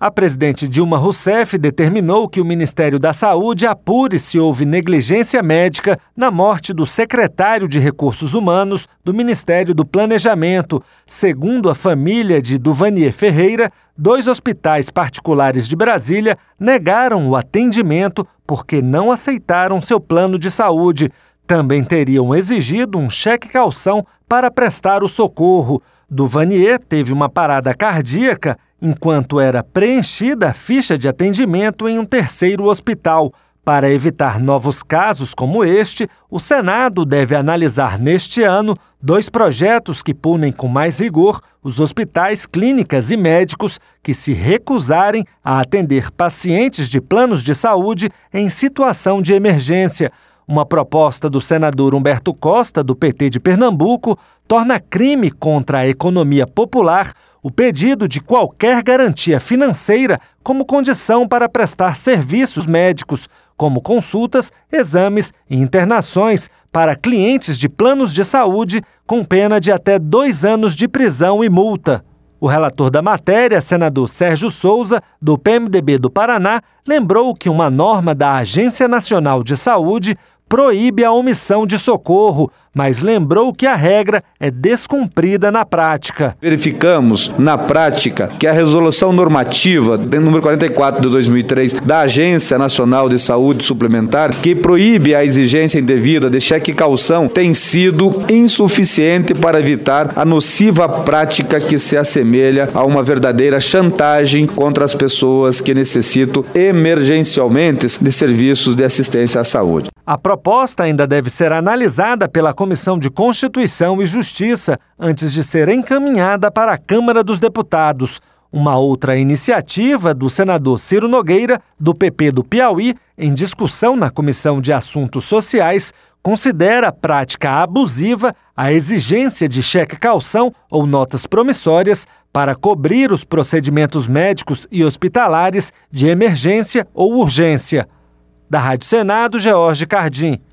A presidente Dilma Rousseff determinou que o Ministério da Saúde apure se houve negligência médica na morte do secretário de Recursos Humanos do Ministério do Planejamento. Segundo a família de Duvanier Ferreira, 2 hospitais particulares de Brasília negaram o atendimento porque não aceitaram seu plano de saúde. Também teriam exigido um cheque-calção para prestar o socorro. Duvanier teve uma parada cardíaca enquanto era preenchida a ficha de atendimento em um terceiro hospital. Para evitar novos casos como este, o Senado deve analisar neste ano 2 projetos que punem com mais rigor os hospitais, clínicas e médicos que se recusarem a atender pacientes de planos de saúde em situação de emergência. Uma proposta do senador Humberto Costa, do PT de Pernambuco, torna crime contra a economia popular o pedido de qualquer garantia financeira como condição para prestar serviços médicos, como consultas, exames e internações para clientes de planos de saúde, com pena de até 2 anos de prisão e multa. O relator da matéria, senador Sérgio Souza, do PMDB do Paraná, lembrou que uma norma da Agência Nacional de Saúde proíbe a omissão de socorro, mas lembrou que a regra é descumprida na prática. Verificamos na prática que a resolução normativa número 44 de 2003 da Agência Nacional de Saúde Suplementar, que proíbe a exigência indevida de cheque-calção, tem sido insuficiente para evitar a nociva prática que se assemelha a uma verdadeira chantagem contra as pessoas que necessitam emergencialmente de serviços de assistência à saúde. A proposta ainda deve ser analisada pela Comissão de Constituição e Justiça antes de ser encaminhada para a Câmara dos Deputados. Uma outra iniciativa do senador Ciro Nogueira, do PP do Piauí, em discussão na Comissão de Assuntos Sociais, considera prática abusiva a exigência de cheque-calção ou notas promissórias para cobrir os procedimentos médicos e hospitalares de emergência ou urgência. Da Rádio Senado, George Cardim.